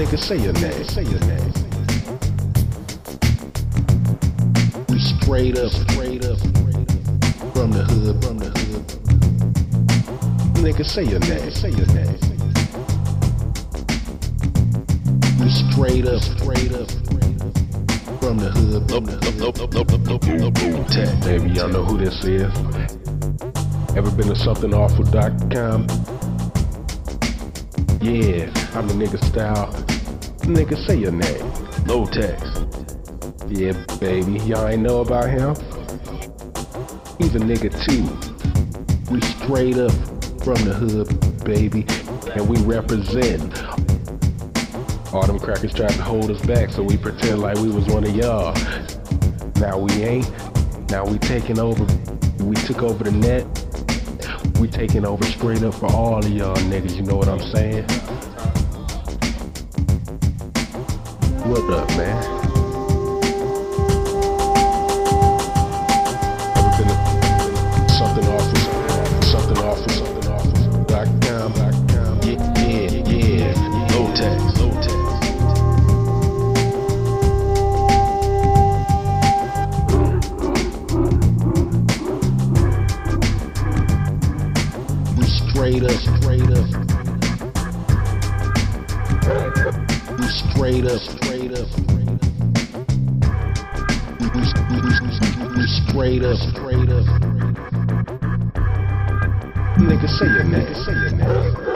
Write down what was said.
Nigga, say your name. Say your name. We straight up from the hood, from the hood. Nigga, say your name. Say your name. We straight up from the hood, from the hood. Tech, baby, y'all know who this is. Ever been to somethingawful.com? Yeah, I'm the nigga style. Nigga, say your name. Low text. Yeah, baby, y'all ain't know about him? He's a nigga too. We straight up from the hood, baby, and we represent. All them crackers tried to hold us back, so we pretend like we was one of y'all. Now we ain't. Now we taking over. We took over the net. We taking over straight up for all of y'all niggas, you know what I'm saying? What up, man? Ever been to somethingawful.com? Yeah. Low text. Straight up. We straight up. We straight up. Nigga, say your name.